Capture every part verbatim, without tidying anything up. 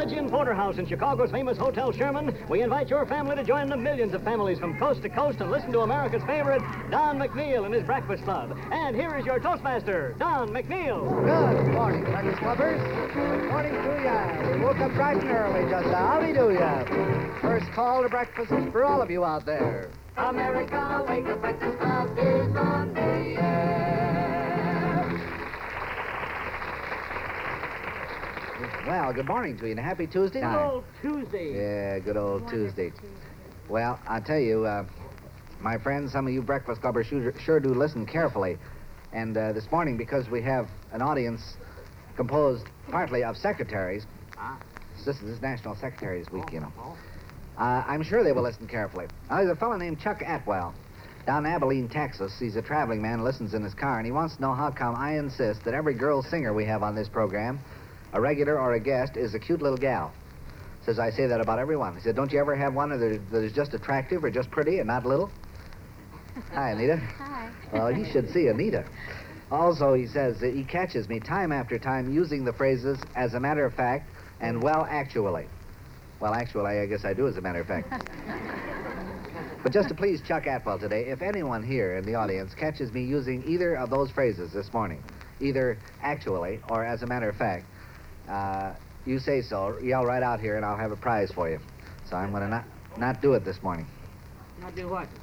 Inn Porterhouse in Chicago's famous Hotel Sherman, we invite your family to join the millions of families from coast to coast and listen to America's favorite, Don McNeil and his Breakfast Club. And here is your Toastmaster, Don McNeil. Good morning, Breakfast Clubbers. Good morning to ya. We woke up bright and early just now. Howdy do ya. First call to breakfast for all of you out there. America, wake up, Breakfast Club is on the air. Well, good morning to you and a happy Tuesday Good night. old Tuesday. Yeah, good old Tuesday. Well, I tell you, uh, my friends, some of you Breakfast Clubbers sure, sure do listen carefully. And uh, this morning, because we have an audience composed partly of secretaries, Ah. this is National Secretaries Week, you know, uh, I'm sure they will listen carefully. Now, there's a fellow named Chuck Atwell down in Abilene, Texas. He's a traveling man, listens in his car, and he wants to know how come I insist that every girl singer we have on this program, a regular or a guest, is a cute little gal. Says I say that about everyone. He said, don't you ever have one that is, that is just attractive or just pretty and not little? Hi, Anita. Hi. Well, you should see Anita. Also, he says that he catches me time after time using the phrases, as a matter of fact, and well, actually. Well, actually, I guess I do, as a matter of fact. But just to please Chuck Atwell today, if anyone here in the audience catches me using either of those phrases this morning, either actually or as a matter of fact, uh, you say so, yell right out here, and I'll have a prize for you. So I'm going to not, not do it this morning. Not do what?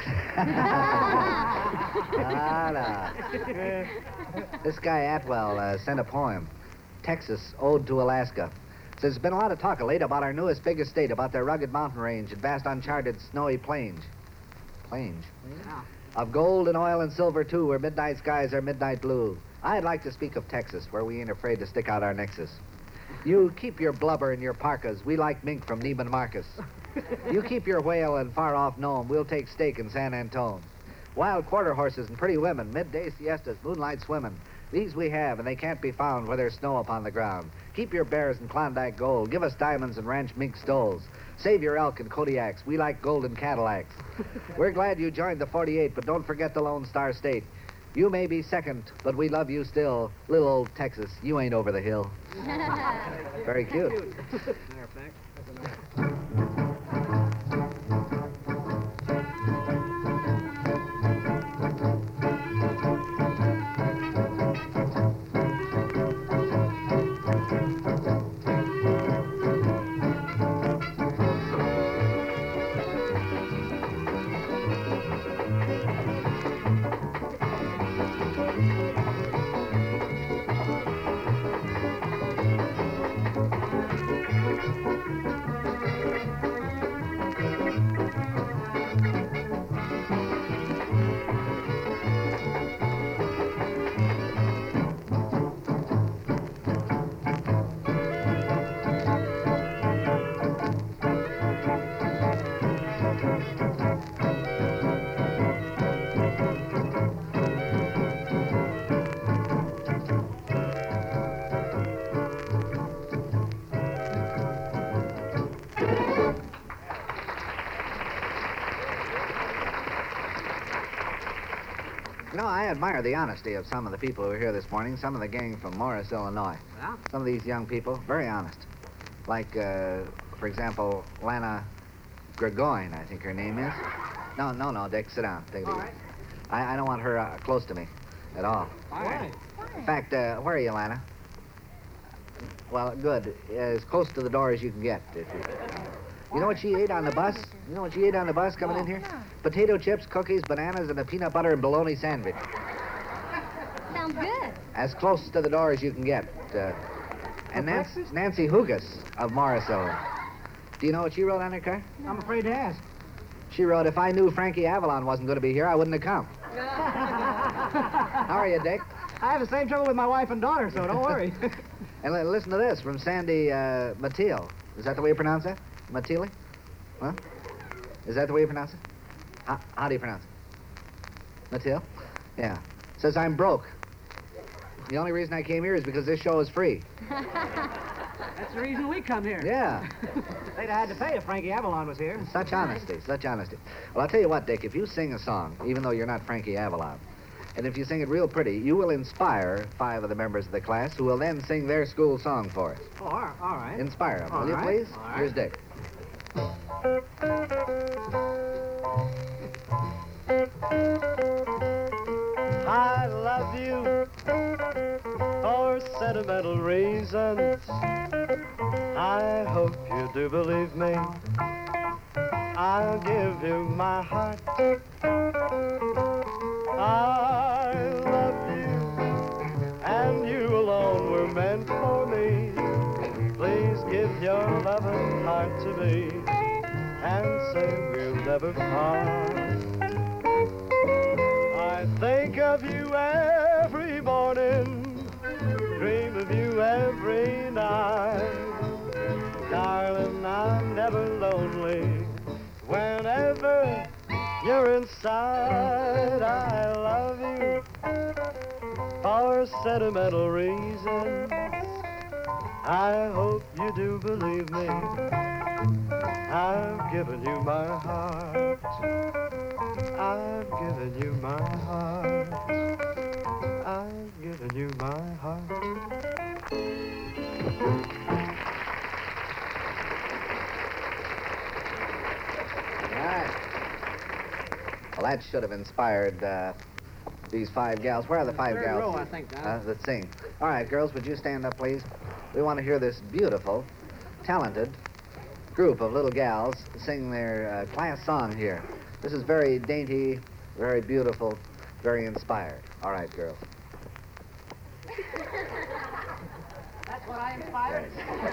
Ah, no. This guy Atwell uh, sent a poem, Texas Ode to Alaska. Says there's been a lot of talk of late about our newest, biggest state, about their rugged mountain range and vast uncharted snowy plains. Plains? Yeah. Of gold and oil and silver, too, where midnight skies are midnight blue. I'd like to speak of Texas, where we ain't afraid to stick out our nexus. You keep your blubber and your parkas. We like mink from Neiman Marcus. You keep your whale in far-off Nome. We'll take steak in San Antone. Wild quarter horses and pretty women, midday siestas, moonlight swimming. These we have, and they can't be found where there's snow upon the ground. Keep your bears in Klondike gold. Give us diamonds and ranch mink stoles. Save your elk and Kodiaks. We like golden Cadillacs. We're glad you joined the forty-eight, but don't forget the Lone Star State. You may be second, but we love you still. Little old Texas, you ain't over the hill. Very cute. Matter of fact. You know, I admire the honesty of some of the people who are here this morning, some of the gang from Morris, Illinois. Yeah? Some of these young people, very honest. Like, uh, for example, Lana Gregoine, I think her name is. No, no, no, Dick, sit down. Take it All easy. right. I, I don't want her uh, close to me at all. All right. In fact, uh, where are you, Lana? Well, good. As close to the door as you can get. If you... you know what she ate on the bus? You know what she ate on the bus coming in here? Potato chips, cookies, bananas, and a peanut butter and bologna sandwich. Sounds good. As close to the door as you can get. Uh, and Nancy, Nancy Hugas of Morris, Illinois. Do you know what she wrote on her car? I'm afraid to ask. She wrote, if I knew Frankie Avalon wasn't going to be here, I wouldn't have come. How are you, Dick? I have the same trouble with my wife and daughter, so don't worry. And li- listen to this from Sandy uh, Mateel. Is that the way you pronounce that? Matili? Huh? Is that the way you pronounce it? How, how do you pronounce it? Mateel? Yeah. Says, I'm broke. The only reason I came here is because this show is free. That's the reason we come here. Yeah. They'd have had to pay if Frankie Avalon was here. Such honesty, such honesty. Well, I'll tell you what, Dick, if you sing a song, even though you're not Frankie Avalon, And if you sing it real pretty, you will inspire five of the members of the class who will then sing their school song for us. Oh, all all right. Inspire them, All will you, right, please? all right. Here's Dick. I love you for sentimental reasons. I hope you do believe me. I'll give you my heart. I love you, and you alone were meant for me. Please give your loving heart to me, and say we'll never part. I think of you every morning, dream of you every night. Darling, I'm never lonely whenever you're inside. I love you for sentimental reasons. I hope you do believe me. I've given you my heart. I've given you my heart. I've given you my heart. All right. Well, that should have inspired uh, these five gals. Where are the five Third gals? row, I think, Don. Uh, let's sing. All right, girls, would you stand up, please? We want to hear this beautiful, talented group of little gals sing their uh, class song here. This is very dainty, very beautiful, very inspired. All right, girls. That's what I inspired.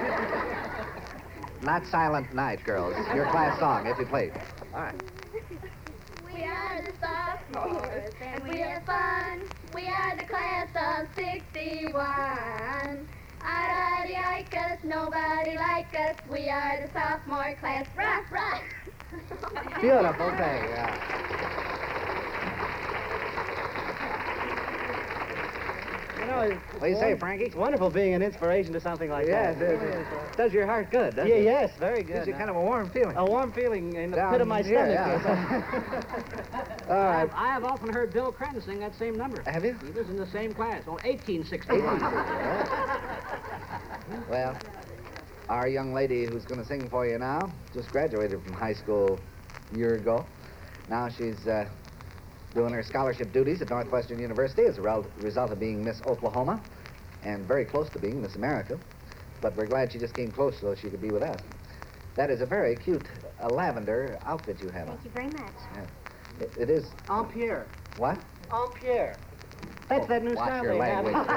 Not Silent Night, girls. Your class song, if you please. All right. We are the sophomores, and we have fun. We are the class of sixty-one. I-I-like us, nobody like us. We are the sophomore class. Rah, rah. Beautiful thing, yeah. You know, it's What do you say, Frankie? It's wonderful being an inspiration to something like Yes, that. it, it does your heart good, doesn't Yeah, it? yes, very Gives good. you kind of a warm feeling. A warm feeling in the Down pit of my here, stomach. yeah. All right. I have often heard Bill Crenn sing that same number. Have you? He was in the same class. Oh, eighteen sixty-one. Well, our young lady who's going to sing for you now just graduated from high school a year ago. Now she's uh, doing her scholarship duties at Northwestern University as a rel- result of being Miss Oklahoma and very close to being Miss America. But we're glad she just came close so she could be with us. That is a very cute uh, lavender outfit you have on. Thank you very much. Yeah. It, it is. Ampere. What? Ampere. That's Oh, that new watch style your they have. language,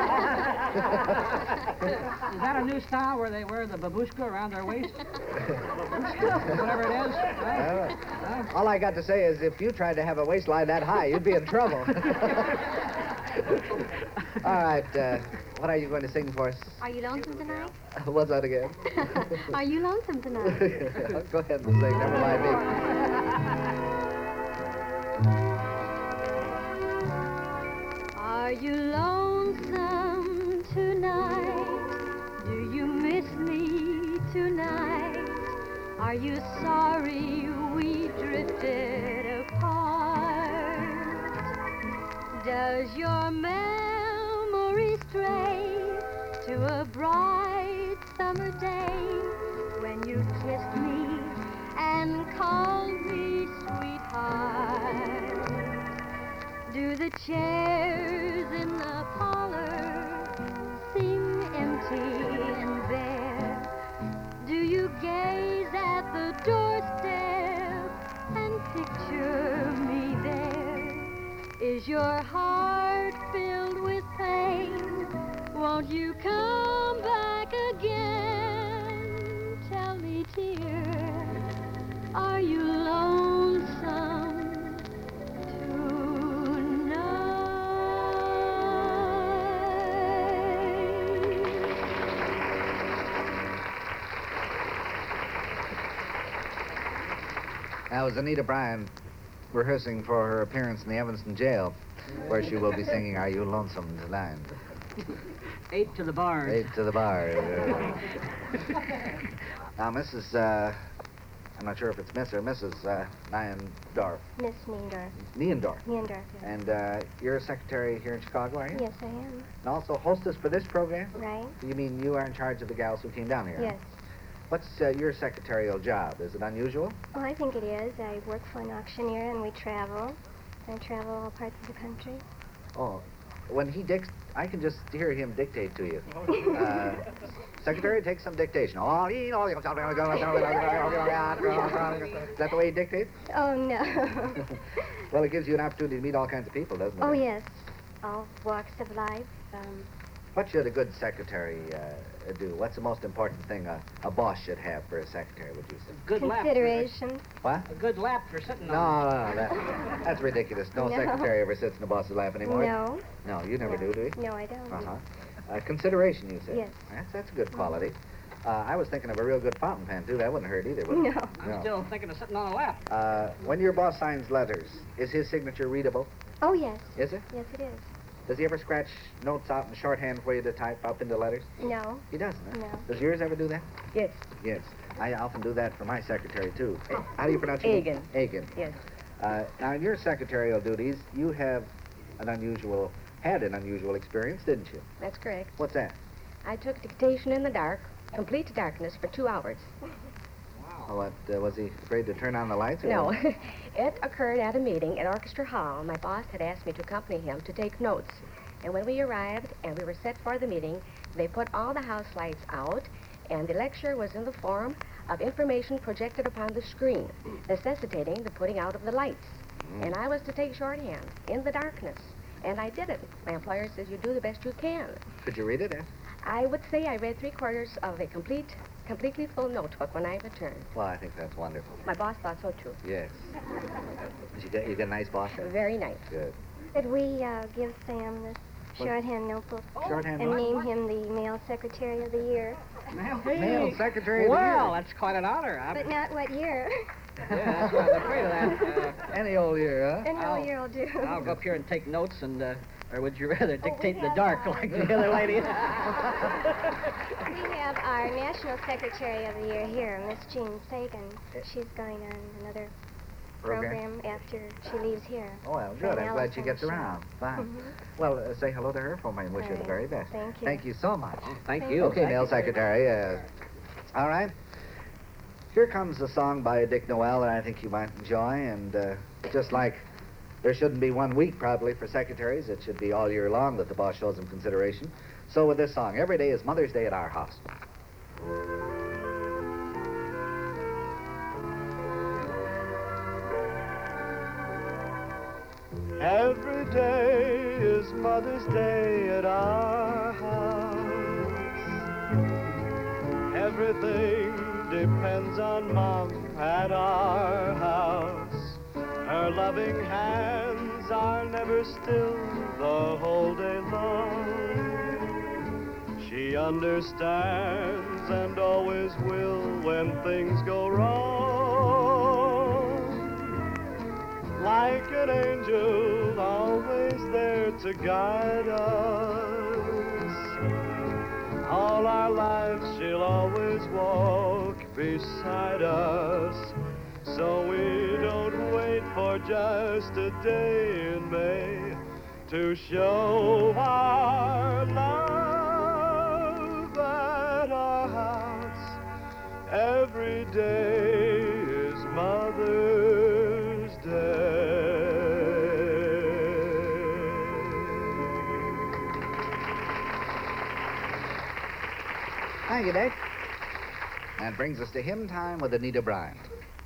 Is that a new style where they wear the babushka around their waist? Babushka? Whatever it is. Right? Uh, all I got to say is if you tried to have a waistline that high, you'd be in trouble. All right, uh, what are you going to sing for us? Are you lonesome tonight? What's that again? Are you lonesome tonight? Go ahead and sing, never mind me. Are you lonesome tonight? Do you miss me tonight? Are you sorry we drifted apart? Does your memory stray to a bright summer day when you kissed me and called me sweetheart? Do the chairs in the parlor seem empty and bare? Do you gaze at the doorstep and picture me there? Is your heart filled with pain? Won't you come back again? Tell me, dear, are you lonesome? That was Anita Bryan rehearsing for her appearance in the Evanston jail, where she will be singing Are You Lonesome Tonight? Eight to the bars. Eight to the bar. Uh, now, Missus Uh, I'm not sure if it's Miss or Missus Uh, Niendorf. Miss Niendorf. Niendorf. Niendorf, yes. And uh, you're a secretary here in Chicago, are you? Yes, I am. And also hostess for this program? Right? You mean you are in charge of the gals who came down here? Yes. What's uh, your secretarial job? Is it unusual? Oh, I think it is. I work for an auctioneer, and we travel. I travel all parts of the country. Oh, when he dict, I can just hear him dictate to you. Uh, secretary, take some dictation. Oh, is that the way he dictates? Oh, no. Well, it gives you an opportunity to meet all kinds of people, doesn't it? Oh, yes. All walks of life. Um, What should a good secretary uh, do? What's the most important thing a, a boss should have for a secretary, would you say? Good lap. consideration. What? A good lap for sitting No, on. no, no, that, that's ridiculous. No, No. secretary ever sits in a boss's lap anymore. No. No, you never no. do, do you? No, I don't. Uh-huh. Uh, consideration, you say? Yes. That's, that's a good quality. Uh, I was thinking of a real good fountain pen, too. That wouldn't hurt either, would it? No. I'm still thinking of sitting on a lap. Uh, when your boss signs letters, is his signature readable? Oh, yes. Is it? Yes, it is. Does he ever scratch notes out in shorthand for you to type up into letters? No. He doesn't, huh? No. Does yours ever do that? Yes. Yes. I often do that for my secretary, too. How do you pronounce your name? Egan. Egan. Yes. Uh, now, in your secretarial duties, you have an unusual, had an unusual experience, didn't you? That's correct. What's that? I took dictation in the dark, complete darkness, for two hours. Oh, what, uh, was he afraid to turn on the lights? or No. what? It occurred at a meeting at Orchestra Hall. My boss had asked me to accompany him to take notes. And when we arrived and we were set for the meeting, they put all the house lights out, and the lecture was in the form of information projected upon the screen, necessitating the putting out of the lights. Mm. And I was to take shorthand in the darkness. And I did it. My employer says you do the best you can. Could you read it, eh? I would say I read three quarters of a complete, completely full notebook when I returned. Well, I think that's wonderful. My boss thought so too. Yes. Did you get, you get a nice boss? then? Very nice. Good. Could we uh, give Sam this What? shorthand notebook Shorthand and what? name him the male secretary of the year? Male secretary of the Well, year. that's quite an honor. I'm, But not what year. yeah, that's why I'm afraid of that. Uh, Any old year, huh? Any I'll- old year will do. I'll go up here and take notes, and uh, or would you rather dictate in the have, dark uh, like the other lady? We have our national secretary of the year here, Miss Jean Sagan. She's going on another program, after she leaves here. Oh, well, For good. an I'm glad she Allison gets show. around. Fine. Mhm. Well, uh, say hello to her for me and wish her the All very right. best. Thank you. Thank you so much. Thank Thank you. Okay, Thank male you. secretary. Uh, all right. Here comes a song by Dick Noel that I think you might enjoy, and uh, just like there shouldn't be one week probably for secretaries, it should be all year long that the boss shows them consideration. So with this song, every day is Mother's Day at our house. Every day is Mother's Day at our house. Everything depends on Mom at our house. Her loving hands are never still the whole day long. She understands and always will when things go wrong. Like an angel, always there to guide us. All our lives she'll always walk beside us. So we don't wait for just a day in May to show our love at our house. Every day is Mother's Day. Thank you, Dick. That brings us to Hymn Time with Anita Bryant.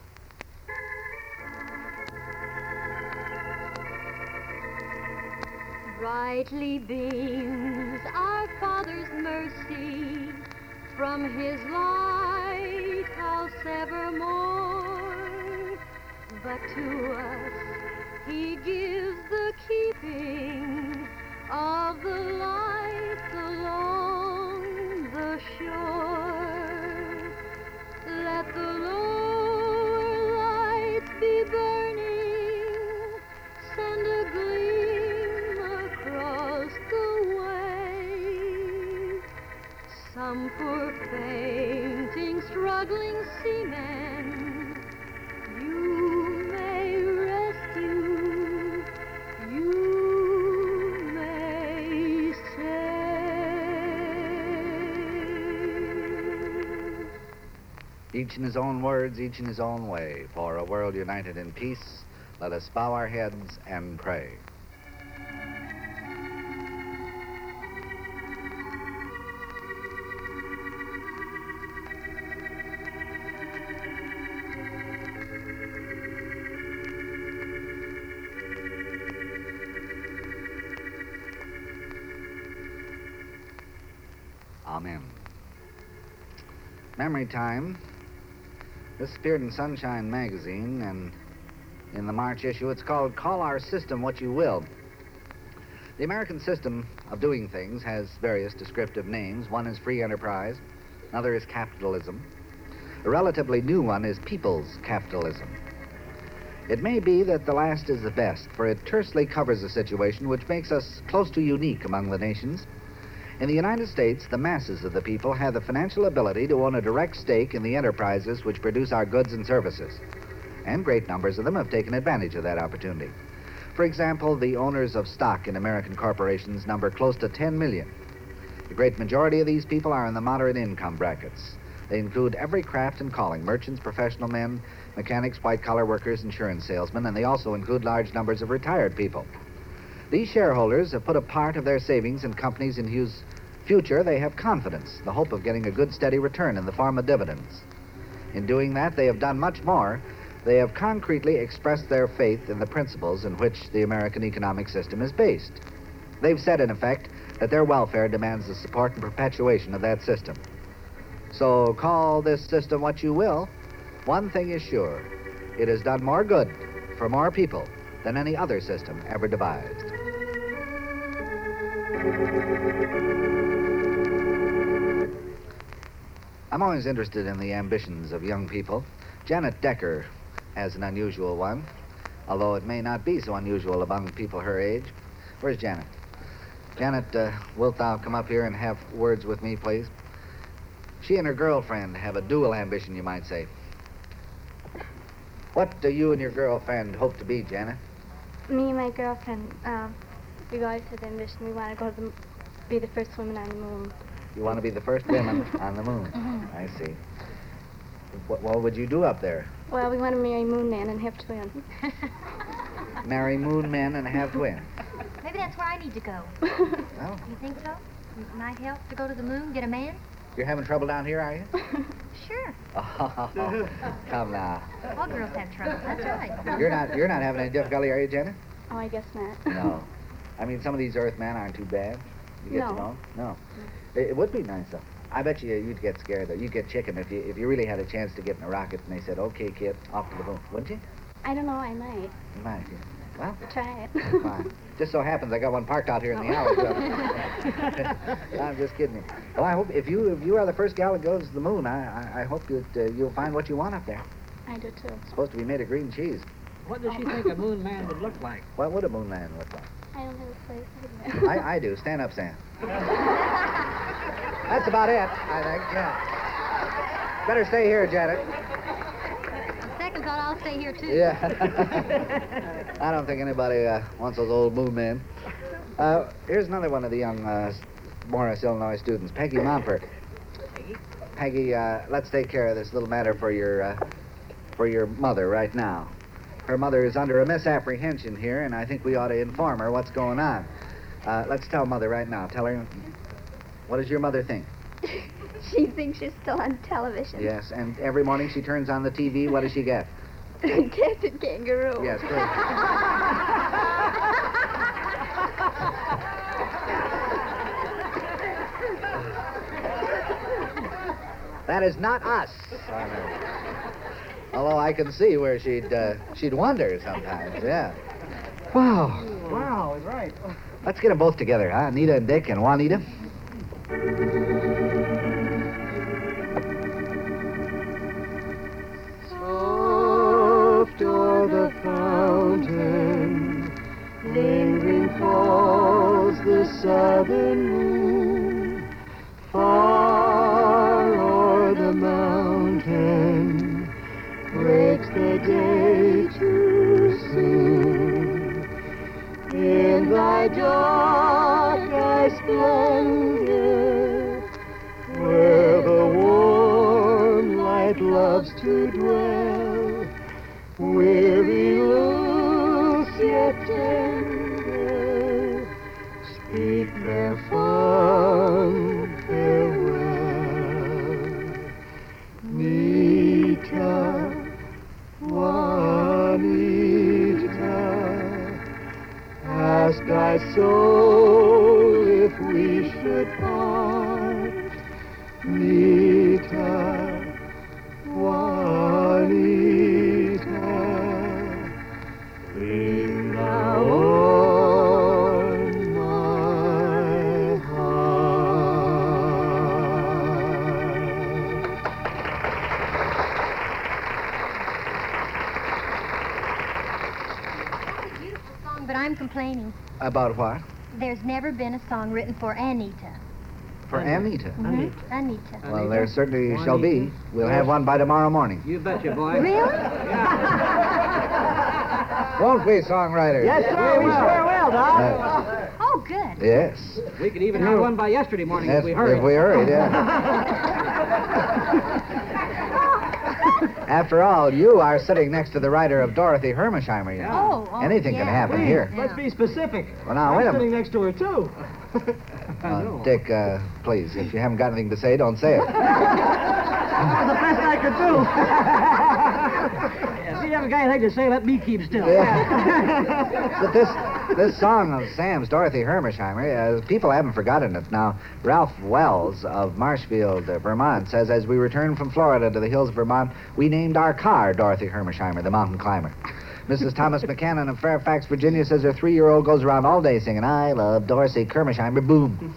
Brightly beams our Father's mercy from his lighthouse evermore. But to us he gives the keeping of the lights along the shore. Let the lower lights be burning, send a gleam across the way. Some poor fainting, struggling seamen Each in his own words, each in his own way. For a world united in peace, let us bow our heads and pray. Amen. Memory time. This appeared in Sunshine magazine, and in the March issue, it's called Call Our System What You Will. The American system of doing things has various descriptive names. One is free enterprise, another is capitalism. A relatively new one is people's capitalism. It may be that the last is the best, for it tersely covers a situation which makes us close to unique among the nations. In the United States, the masses of the people have the financial ability to own a direct stake in the enterprises which produce our goods and services. And great numbers of them have taken advantage of that opportunity. For example, the owners of stock in American corporations number close to ten million. The great majority of these people are in the moderate income brackets. They include every craft and calling, merchants, professional men, mechanics, white-collar workers, insurance salesmen, and they also include large numbers of retired people. These shareholders have put a part of their savings in companies in whose future they have confidence, the hope of getting a good steady return in the form of dividends. In doing that, they have done much more. They have concretely expressed their faith in the principles in which the American economic system is based. They've said, in effect, that their welfare demands the support and perpetuation of that system. So call this system what you will, one thing is sure. It has done more good for more people than any other system ever devised. I'm always interested in the ambitions of young people. Janet Decker has an unusual one, although it may not be so unusual among people her age. Where's Janet? Janet, uh, wilt thou come up here and have words with me, please? She and her girlfriend have a dual ambition, you might say. What do you and your girlfriend hope to be, Janet? Me and my girlfriend, uh, we always had the ambition. We want to go to the, be the first women on the moon. You want to be the first women on the moon? Mm-hmm. I see. What, what would you do up there? Well, we want to marry Moon Man and have twins. Marry moon men and have twins? Maybe that's where I need to go. Oh, You think so? It might help to go to the moon, get a man? you're having trouble down here, are you? Sure. Oh, come now. All girls have trouble. That's right. You're not you're not having any difficulty, are you, Janet? Oh, I guess not. No. I mean, some of these Earthmen aren't too bad. You get No. to know 'em? No. It, it would be nice, though. I bet you you'd get scared, though. You'd get chicken if you if you really had a chance to get in a rocket and they said, "Okay, kid, off to the moon," wouldn't you? I don't know. I might You might. Yeah. Well, try it. fine. Just so happens I got one parked out here in the alley. So. I'm just kidding you. Well, I hope if you if you are the first gal that goes to the moon, I I, I hope that uh, you'll find what you want up there. I do too. It's supposed to be made of green cheese. What does she think a moon man would look like? What would a moon man look like? I don't have a place. I, I do. Stand up, Sam. That's about it, I think, yeah. Better stay here, Janet. On second thought, I'll stay here, too. Yeah. I don't think anybody uh, wants those old moon men. Uh, here's another one of the young uh, Morris, Illinois students, Peggy Mompert. Peggy, uh, let's take care of this little matter for your, uh, for your mother right now. Her mother is under a misapprehension here, and I think we ought to inform her what's going on. Uh, let's tell Mother right now. Tell her, what does your mother think? She thinks she's still on television. Yes, and every morning she turns on the T V. What does she get? Captain Kangaroo. Yes, great. That is not us. Although I can see where she'd uh, she'd wonder sometimes. Yeah. Wow. Wow, is right. Let's get them both together, huh? Anita and Dick and Juanita. Soft o'er the fountain, lingering falls the southern moon. Far o'er the mountain breaks the day too soon. In thy dark eye splendor, where the warm light lies. Take their fond farewell. Nita, Juanita, ask thy soul if we should part. Nita, Juanita, cling thou on my heart. That's a beautiful song, but I'm complaining. About what? There's never been a song written for Anita. For Anita. Mhm. Anita. Well, there certainly shall be. We'll have one by tomorrow morning. You betcha, boy. Really? Won't we, songwriters? Yes, sir, we sure will, Doc. Uh, Oh, good. yes. We could even have one by yesterday morning Yes, if we hurry. If we hurried, yeah. After all, you are sitting next to the writer of Dorothy Hermesheimer. You know. Oh, oh, Anything can yeah. happen here. Let's be specific. Well, now, wait a I'm sitting minute. next to her, too. I Uh, know. Dick, uh, please, if you haven't got anything to say, don't say it. That was the best I could do. If you haven't got anything to say, let me keep still. But this this song of Sam's, Dorothy Hermesheimer, uh, people haven't forgotten it. Now, Ralph Wells of Marshfield, uh, Vermont, says, as we returned from Florida to the hills of Vermont, we named our car Dorothy Hermesheimer, the mountain climber. Missus Thomas McCannon of Fairfax, Virginia, says her three-year-old goes around all day singing, I love Dorothy Hermesheimer, boom.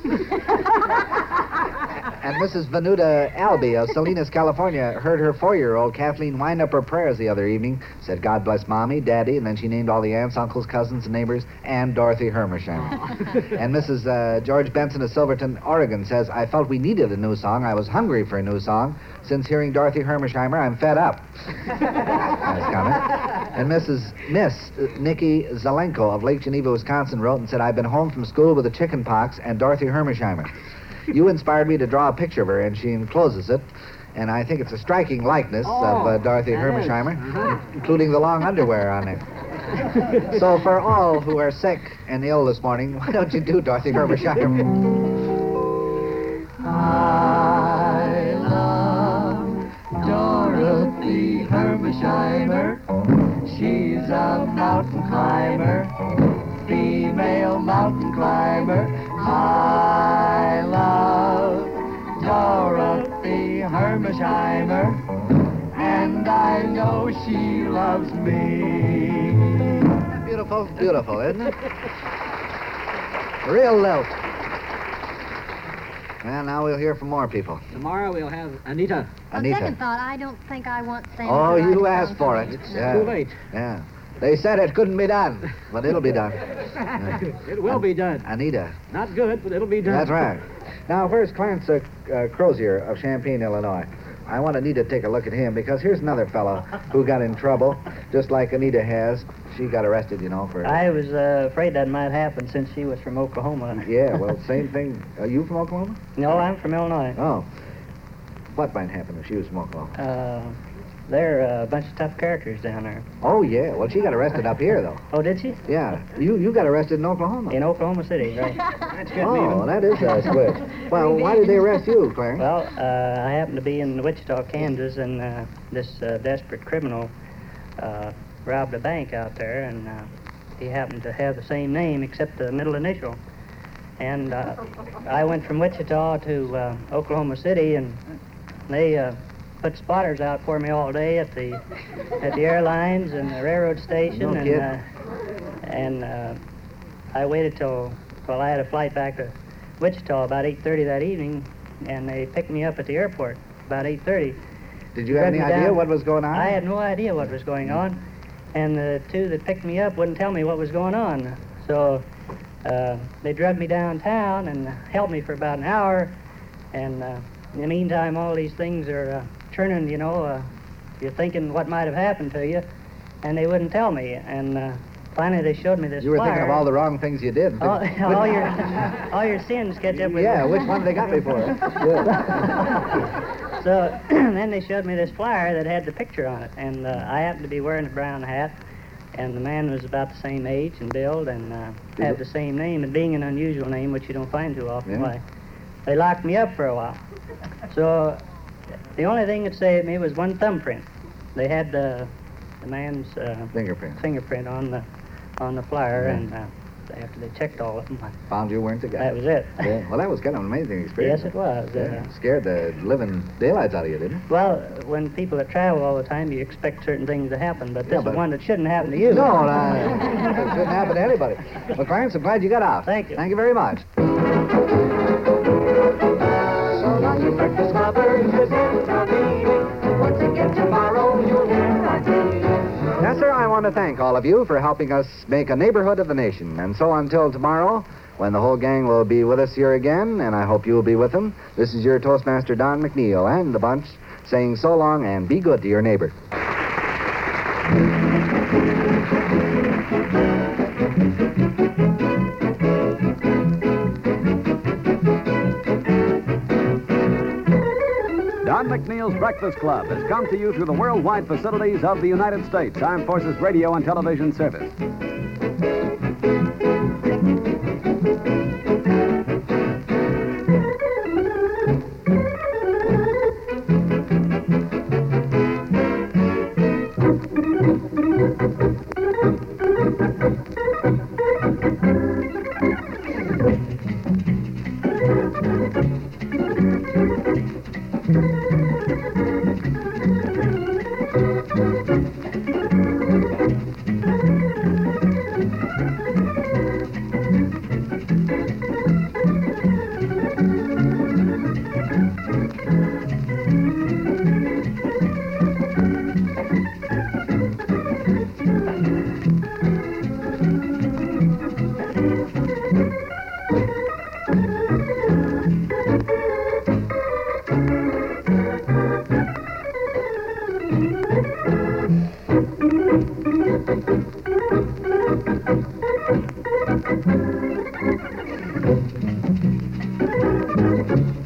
And Missus Venuta Albee of Salinas, California, heard her four-year-old Kathleen wind up her prayers the other evening, said, God bless Mommy, Daddy, and then she named all the aunts, uncles, cousins, and neighbors, and Dorothy Hermesheimer. And Missus Uh, George Benson of Silverton, Oregon, says, I felt we needed a new song. I was hungry for a new song. Since hearing Dorothy Hermesheimer, I'm fed up. Nice comment. And Missus Miss uh, Nikki Zelenko of Lake Geneva, Wisconsin, wrote and said, I've been home from school with the chicken pox and Dorothy Hermesheimer. You inspired me to draw a picture of her, and she encloses it. And I think it's a striking likeness of uh, Dorothy Hermesheimer, including the long underwear on it. So for all who are sick and ill this morning, why don't you do Dorothy Hermesheimer? I love Dorothy Hermesheimer. She's a mountain climber, female mountain climber. I love Dorothy Hermesheimer, and I know she loves me. Beautiful, beautiful, isn't it? Real lilt. Well, now we'll hear from more people. Tomorrow we'll have Anita. On Anita. second thought, I don't think I want Sam. Oh, to write you a asked song for me. it. It's Yeah. too late. Yeah. They said it couldn't be done, but it'll be done. Yeah. It will be done. Anita. Not good, but it'll be done. That's right. Now, where's Clarence uh, uh, Crozier of Champaign, Illinois? I want Anita to take a look at him, because here's another fellow who got in trouble, just like Anita has. She got arrested, you know, for... I was uh, afraid that might happen since she was from Oklahoma. Yeah, well, same thing. Are you from Oklahoma? No, I'm from Illinois. Oh. What might happen if she was from Oklahoma? Uh, they're uh, a bunch of tough characters down there. Oh, yeah. Well, she got arrested up here, though. Oh, did she? Yeah. You you got arrested in Oklahoma. In Oklahoma City, right. Oh, that is a switch. Well, why did they arrest you, Clarence? Well, uh, I happened to be in Wichita, Kansas, and uh, this uh, desperate criminal uh, robbed a bank out there, and uh, he happened to have the same name except the middle initial. And uh, I went from Wichita to uh, Oklahoma City, and they uh, put spotters out for me all day at the at the airlines and the railroad station, No and kid. uh, and uh, I waited till well I had a flight back to Wichita about eight thirty that evening, and they picked me up at the airport about eight thirty. Did you have any Dragged me idea down. what was going on? I had no idea what was going on, and the two that picked me up wouldn't tell me what was going on. So uh, they drugged me downtown and held me for about an hour, and uh, in the meantime, all these things are uh, churning, you know. Uh, you're thinking what might have happened to you, and they wouldn't tell me. And uh, finally, they showed me this You were flyer. thinking of all the wrong things you did. all, all your all your sins catch up with Yeah, you. which one they got me for? Good. So then they showed me this flyer that had the picture on it, and uh, I happened to be wearing a brown hat, And the man was about the same age and build and uh, Did had it? the same name, and being an unusual name, which you don't find too often, Yeah. why, they locked me up for a while. So the only thing that saved me was one thumbprint. They had the, the man's uh, Fingerprint. fingerprint on the on the flyer, Yeah. and uh, after they checked all of them, I, Found you weren't the guy. that was it. Yeah. Well, that was kind of an amazing experience. Yes, it was. Yeah. Uh, Scared the living daylights out of you, didn't it? Well, when people that travel all the time, you expect certain things to happen, but this Yeah, but- is one that shouldn't happen to you. No, no, it shouldn't happen to anybody. Well, Clarence, I'm glad you got out. Thank you. Thank you very much. So long, you breakfast clubbers, this is the meeting. Once again tomorrow, you'll hear my greeting. Yes, sir, I want to thank all of you for helping us make a neighborhood of the nation. And so until tomorrow, when the whole gang will be with us here again, and I hope you'll be with them, this is your Toastmaster Don McNeil and the bunch saying so long and be good to your neighbor. Don McNeil's Breakfast Club has come to you through the worldwide facilities of the United States Armed Forces Radio and Television Service. Thank you.